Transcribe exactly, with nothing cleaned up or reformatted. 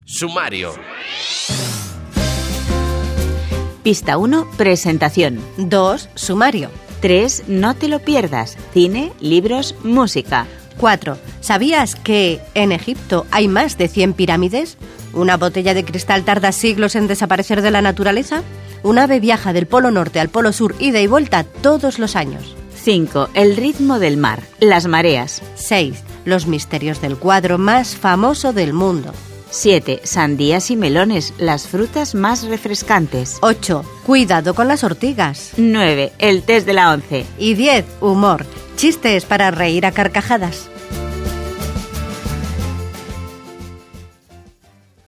Sumario. Pista uno, presentación. dos. Sumario. tres. No te lo pierdas. Cine, libros, música. cuatro. ¿Sabías que en Egipto hay más de cien pirámides? ¿Una botella de cristal tarda siglos en desaparecer de la naturaleza? Un ave viaja del Polo Norte al Polo Sur ida y vuelta todos los años. cinco. El ritmo del mar. Las mareas. seis. Los misterios del cuadro más famoso del mundo. siete. Sandías y melones, las frutas más refrescantes. ocho. Cuidado con las ortigas. nueve. El test de la once. Y diez. Humor. Chistes para reír a carcajadas.